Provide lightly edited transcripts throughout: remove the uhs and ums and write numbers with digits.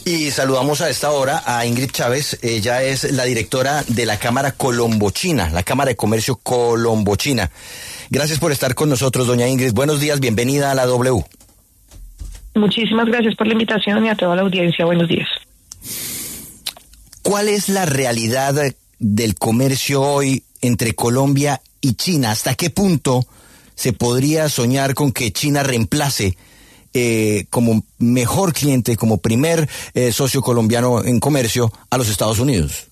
Y saludamos a esta hora a Ingrid Chávez. Ella es la directora de la Cámara Colombo-China, la Cámara de Comercio Colombo-China. Gracias por estar con nosotros, doña Ingrid. Buenos días, bienvenida a la W. Muchísimas gracias por la invitación y a toda la audiencia. Buenos días. ¿Cuál es la realidad del comercio hoy entre Colombia y China? ¿Hasta qué punto se podría soñar con que China reemplace como mejor cliente, como primer socio colombiano en comercio a los Estados Unidos?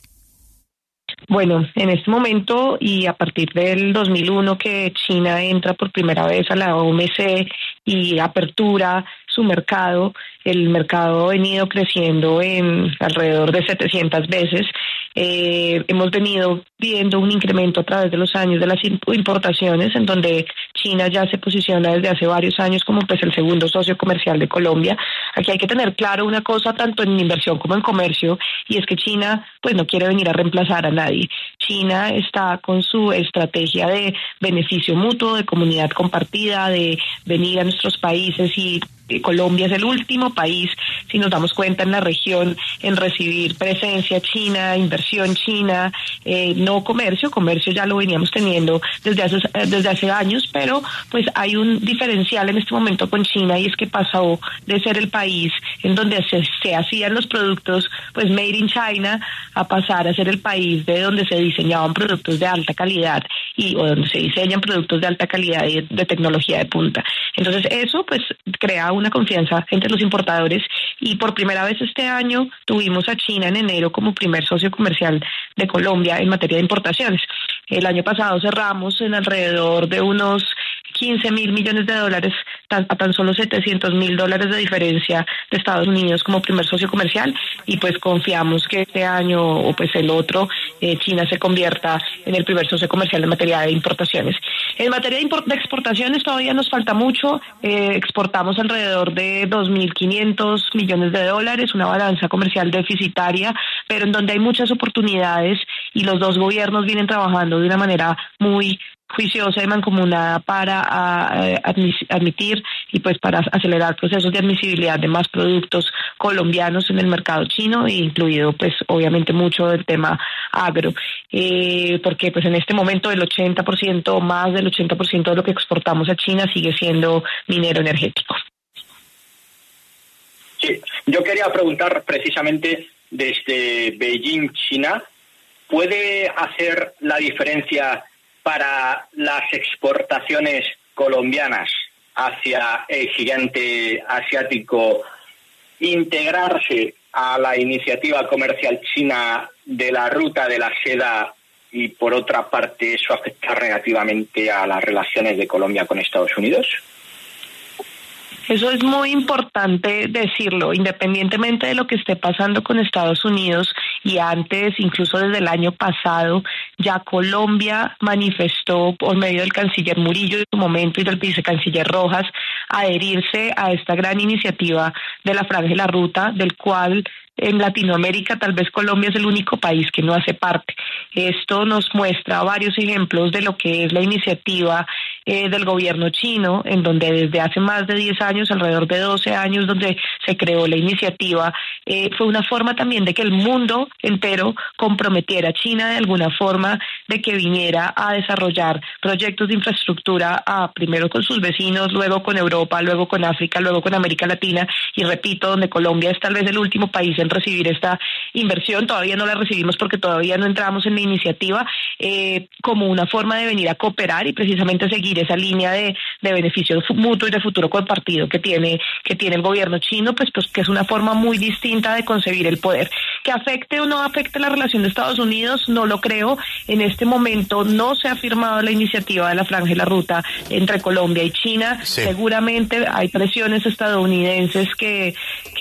Bueno, en este momento y a partir del 2001 que China entra por primera vez a la OMC y apertura su mercado, el mercado ha venido creciendo en alrededor de 700 veces. Hemos venido viendo un incremento a través de los años de las importaciones, en donde China ya se posiciona desde hace varios años como pues el segundo socio comercial de Colombia. Aquí hay que tener claro una cosa tanto en inversión como en comercio, y es que China pues no quiere venir a reemplazar a nadie. China está con su estrategia de beneficio mutuo, de comunidad compartida, de venir a nuestros países, y Colombia es el último país, si nos damos cuenta, en la región en recibir presencia china, inversión china, no comercio ya lo veníamos teniendo desde hace años, pero pues hay un diferencial en este momento con China, y es que pasó de ser el país en donde se hacían los productos pues made in China a pasar a ser el país de donde se diseñaban productos de alta calidad o donde se diseñan productos de alta calidad y de tecnología de punta. Entonces eso pues crea una confianza entre los importadores, y por primera vez este año tuvimos a China en enero como primer socio comercial de Colombia en materia de importaciones. El año pasado cerramos en alrededor de unos 15.000 millones de dólares, a tan solo $700.000 de diferencia de Estados Unidos como primer socio comercial, y pues confiamos que este año o pues el otro China se convierta en el primer socio comercial en materia de importaciones. En materia de exportaciones todavía nos falta mucho. Exportamos alrededor de 2.500 millones de dólares, una balanza comercial deficitaria, pero en donde hay muchas oportunidades, y los dos gobiernos vienen trabajando de una manera muy juiciosa y mancomunada para admitir y pues para acelerar procesos de admisibilidad de más productos colombianos en el mercado chino, incluido pues obviamente mucho del tema agro, porque pues en este momento el 80%, más del 80% de lo que exportamos a China sigue siendo minero energético. Sí, yo quería preguntar precisamente desde Beijing, China, ¿puede hacer la diferencia para las exportaciones colombianas hacia el gigante asiático integrarse a la iniciativa comercial china de la ruta de la seda, y por otra parte eso afectar negativamente a las relaciones de Colombia con Estados Unidos? Eso es muy importante decirlo, independientemente de lo que esté pasando con Estados Unidos, y antes, incluso desde el año pasado, ya Colombia manifestó por medio del canciller Murillo en su momento y del vicecanciller Rojas adherirse a esta gran iniciativa de la Franja de la Ruta, del cual en Latinoamérica tal vez Colombia es el único país que no hace parte. Esto nos muestra varios ejemplos de lo que es la iniciativa del gobierno chino, en donde desde hace más de 10 años, alrededor de 12 años, donde se creó la iniciativa, fue una forma también de que el mundo entero comprometiera a China de alguna forma de que viniera a desarrollar proyectos de infraestructura, primero con sus vecinos, luego con Europa, luego con África, luego con América Latina, y repito, donde Colombia es tal vez el último país en recibir esta inversión. Todavía no la recibimos porque todavía no entramos en la iniciativa, como una forma de venir a cooperar y precisamente seguir esa línea de beneficio mutuo y de futuro compartido que tiene el gobierno chino, pues que es una forma muy distinta de concebir el poder. Que afecte o no afecte la relación de Estados Unidos, no lo creo. En este momento no se ha firmado la iniciativa de la Franja de la Ruta entre Colombia y China. Sí. Seguramente hay presiones estadounidenses que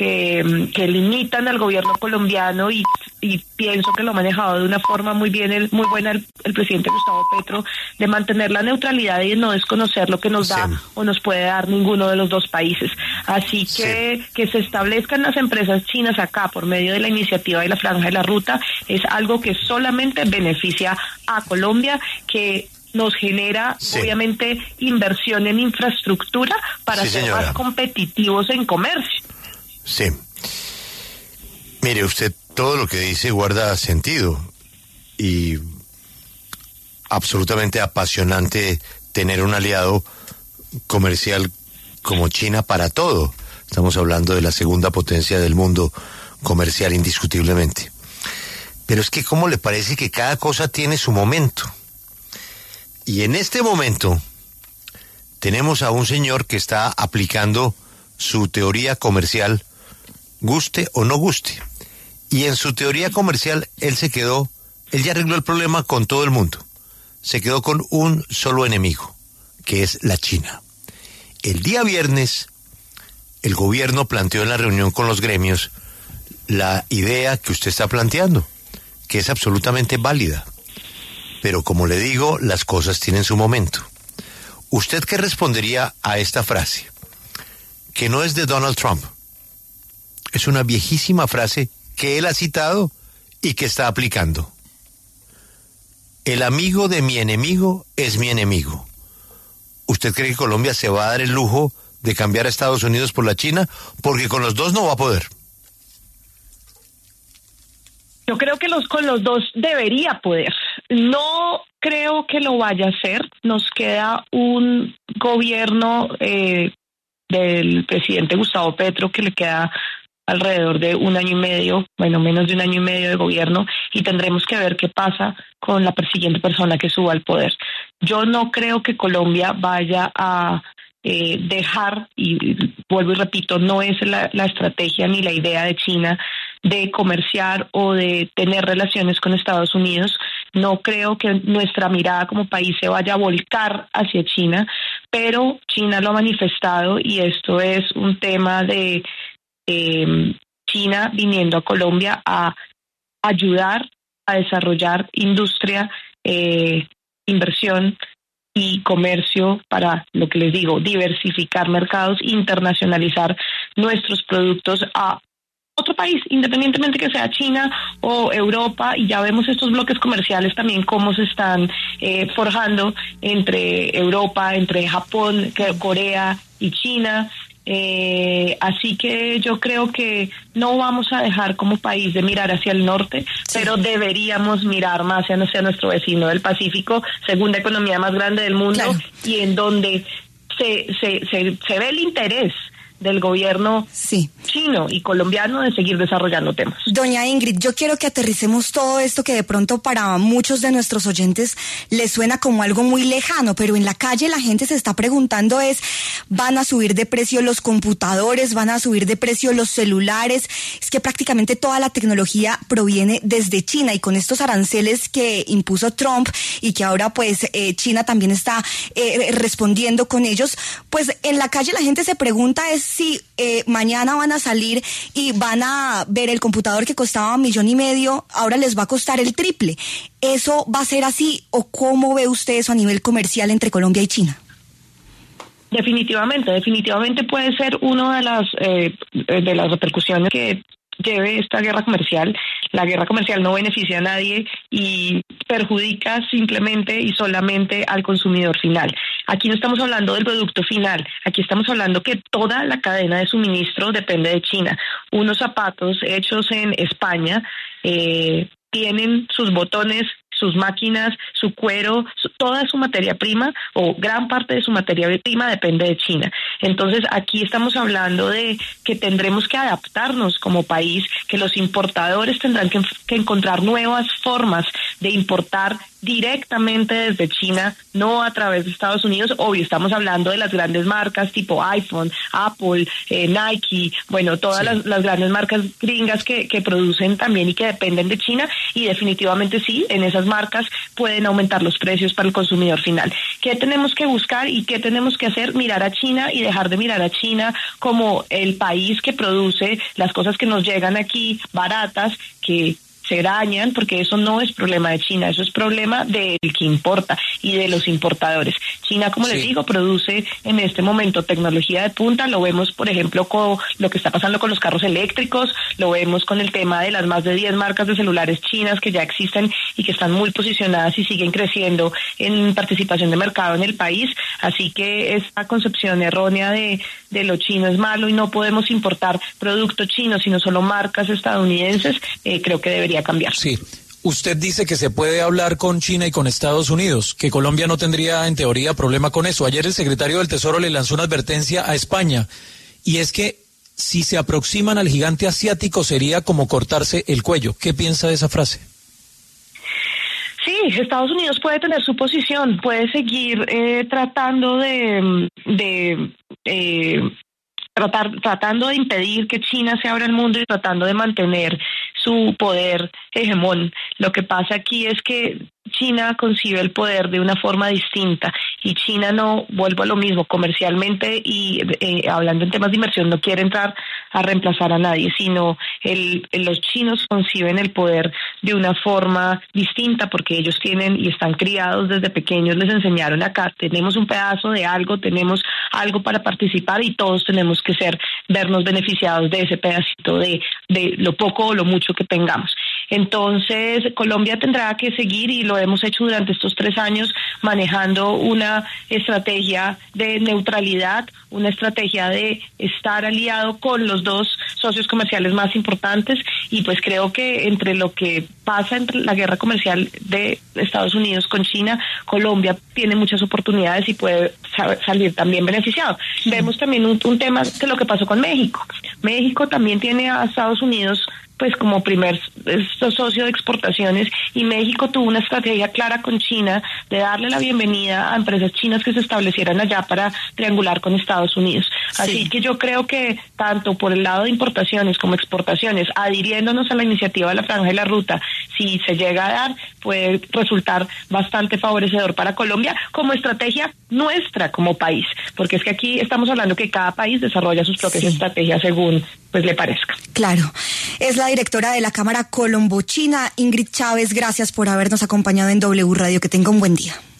limitan al gobierno colombiano, y pienso que lo ha manejado de una forma muy buena el presidente Gustavo Petro, de mantener la neutralidad y de no desconocer lo que nos da o nos puede dar ninguno de los dos países. Así que se establezcan las empresas chinas acá por medio de la iniciativa de la Franja de la Ruta es algo que solamente beneficia a Colombia, que nos genera obviamente inversión en infraestructura para ser más competitivos en comercio. Sí. Mire, usted todo lo que dice guarda sentido y absolutamente apasionante tener un aliado comercial como China para todo. Estamos hablando de la segunda potencia del mundo comercial indiscutiblemente. Pero es que ¿cómo le parece que cada cosa tiene su momento? Y en este momento tenemos a un señor que está aplicando su teoría comercial, guste o no guste. Y en su teoría comercial él ya arregló el problema con todo el mundo. Se quedó con un solo enemigo, que es la China. El día viernes, el gobierno planteó en la reunión con los gremios la idea que usted está planteando, que es absolutamente válida. Pero como le digo, las cosas tienen su momento. ¿Usted qué respondería a esta frase? Que no es de Donald Trump. Es una viejísima frase que él ha citado y que está aplicando. El amigo de mi enemigo es mi enemigo. ¿Usted cree que Colombia se va a dar el lujo de cambiar a Estados Unidos por la China? Porque con los dos no va a poder. Yo creo que con los dos debería poder. No creo que lo vaya a hacer. Nos queda un gobierno del presidente Gustavo Petro que le queda alrededor de un año y medio, bueno, menos de un año y medio de gobierno, y tendremos que ver qué pasa con la siguiente persona que suba al poder. Yo no creo que Colombia vaya a dejar, y vuelvo y repito, no es la estrategia ni la idea de China de comerciar o de tener relaciones con Estados Unidos. No creo que nuestra mirada como país se vaya a volcar hacia China, pero China lo ha manifestado y esto es un tema de China viniendo a Colombia a ayudar a desarrollar industria, inversión y comercio para, lo que les digo, diversificar mercados, internacionalizar nuestros productos a otro país, independientemente que sea China o Europa, y ya vemos estos bloques comerciales también cómo se están forjando entre Europa, entre Japón, Corea y China. Así que yo creo que no vamos a dejar como país de mirar hacia el norte, sí, pero deberíamos mirar más hacia nuestro vecino del Pacífico, segunda economía más grande del mundo, claro, y en donde se ve el interés del gobierno sí, chino y colombiano de seguir desarrollando temas. Doña Ingrid, yo quiero que aterricemos todo esto que de pronto para muchos de nuestros oyentes les suena como algo muy lejano, pero en la calle la gente se está preguntando ¿van a subir de precio los computadores? ¿Van a subir de precio los celulares? Es que prácticamente toda la tecnología proviene desde China, y con estos aranceles que impuso Trump y que ahora pues China también está respondiendo con ellos, pues en la calle la gente se pregunta si mañana van a salir y van a ver el computador que costaba $1,5 millones, ahora les va a costar el triple. ¿Eso va a ser así o cómo ve usted eso a nivel comercial entre Colombia y China? Definitivamente puede ser una de las repercusiones que lleve esta guerra comercial. La guerra comercial no beneficia a nadie y perjudica simplemente y solamente al consumidor final. Aquí no estamos hablando del producto final, aquí estamos hablando que toda la cadena de suministro depende de China. Unos zapatos hechos en España tienen sus botones, sus máquinas, su cuero, toda su materia prima o gran parte de su materia prima depende de China. Entonces aquí estamos hablando de que tendremos que adaptarnos como país, que los importadores tendrán que encontrar nuevas formas de importar directamente desde China, no a través de Estados Unidos. Obvio, estamos hablando de las grandes marcas tipo iPhone, Apple, Nike, bueno, todas sí, las grandes marcas gringas que producen también y que dependen de China, y definitivamente sí, en esas marcas pueden aumentar los precios para el consumidor final. ¿Qué tenemos que buscar y qué tenemos que hacer? Mirar a China y dejar de mirar a China como el país que produce las cosas que nos llegan aquí baratas, que se dañan, porque eso no es problema de China, eso es problema del que importa y de los importadores. China, como les digo, produce en este momento tecnología de punta, lo vemos por ejemplo con lo que está pasando con los carros eléctricos, lo vemos con el tema de las más de 10 marcas de celulares chinas que ya existen y que están muy posicionadas y siguen creciendo en participación de mercado en el país, así que esta concepción errónea de lo chino es malo y no podemos importar productos chinos, sino solo marcas estadounidenses, creo que debería cambiar. Sí. Usted dice que se puede hablar con China y con Estados Unidos, que Colombia no tendría en teoría problema con eso. Ayer el secretario del Tesoro le lanzó una advertencia a España, y es que si se aproximan al gigante asiático sería como cortarse el cuello. ¿Qué piensa de esa frase? Sí, Estados Unidos puede tener su posición, puede seguir tratando tratando de impedir que China se abra al mundo y tratando de mantener su poder hegemón. Lo que pasa aquí es que China concibe el poder de una forma distinta y China no, vuelvo a lo mismo, comercialmente y hablando en temas de inversión, no quiere entrar a reemplazar a nadie, sino los chinos conciben el poder de una forma distinta porque ellos tienen y están criados desde pequeños, les enseñaron acá, tenemos un pedazo de algo, tenemos algo para participar y todos tenemos que vernos beneficiados de ese pedacito de lo poco o lo mucho que tengamos. Entonces, Colombia tendrá que seguir, y lo hemos hecho durante estos 3 años, manejando una estrategia de neutralidad, una estrategia de estar aliado con los 2 socios comerciales más importantes, y pues creo que entre lo que pasa entre la guerra comercial de Estados Unidos con China, Colombia tiene muchas oportunidades y puede salir también beneficiado. Vemos también un tema que lo que pasó con México. México también tiene a Estados Unidos pues como primer socio de exportaciones, y México tuvo una estrategia clara con China de darle la bienvenida a empresas chinas que se establecieran allá para triangular con Estados Unidos. Así que yo creo que tanto por el lado de importaciones como exportaciones, adhiriéndonos a la iniciativa de la Franja de la Ruta, si se llega a dar, puede resultar bastante favorecedor para Colombia como estrategia nuestra como país, porque es que aquí estamos hablando que cada país desarrolla sus propias estrategias según pues le parezca. Claro. Es la directora de la Cámara Colombo-China, Ingrid Chávez. Gracias por habernos acompañado en W Radio. Que tenga un buen día.